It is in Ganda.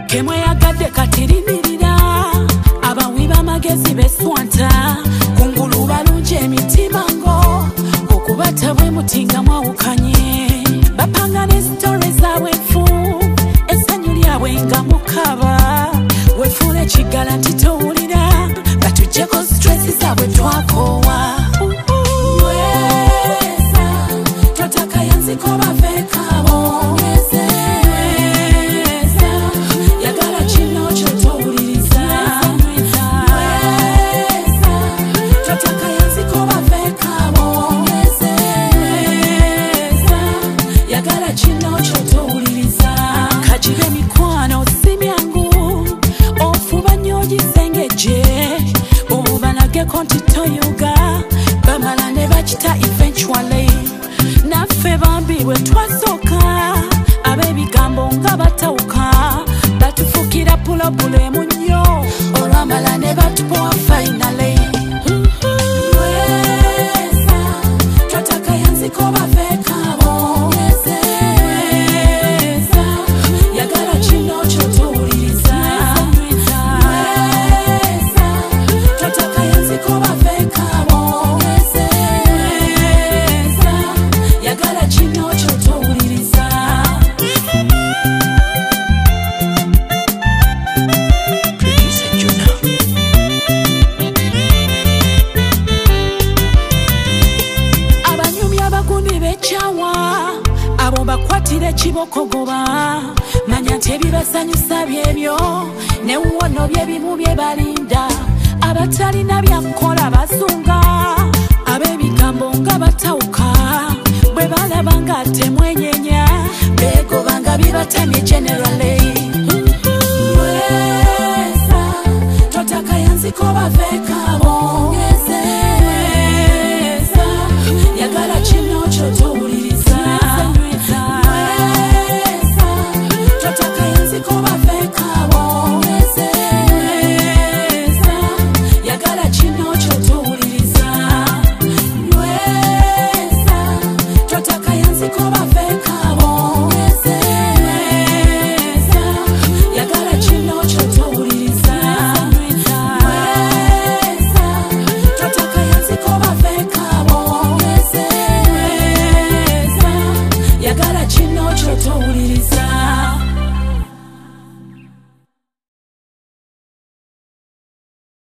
kemwe yagadde katirimirira abawi b'amagezi beswanta kungulu balungi emitima ngo okubata bwe mutinga mwawukanye bapanga ne sitore zaabwe nfu essanyu lyabwe nga mukaba wefuula ekiggala nti towulira batuggyeko stresi zaabwe twakoowa totakayanziko baveekabo yagala kino kyotowuliriza totakayanziko baveekabo yagala kino kyotowuliriza kajibe mikwano simyangu ofuba nnyo ogisengejje obanageko nti toyuga bamala ne bakita eventually naffe bambi bwe twasooka ab'ebigambo nga batawuka batufukira pulobulemu nnyo olwamala ne batupowa finally totakayanziko baveekabo yagala kino kyotowuliriza totakayanziko baveekabo yagala kino kyotowuliriza abanyumi abaguni b'ekyawa abo bakwatira ekibokogoba manya nti ebibasanyusa byebyo newuwono byebimu bye balinda abatalina byakukola basunga ab'ebigambo nga batawuka bwe balaba nga temwenyenya beegoba nga bibatamye generally totakayanziko baveeka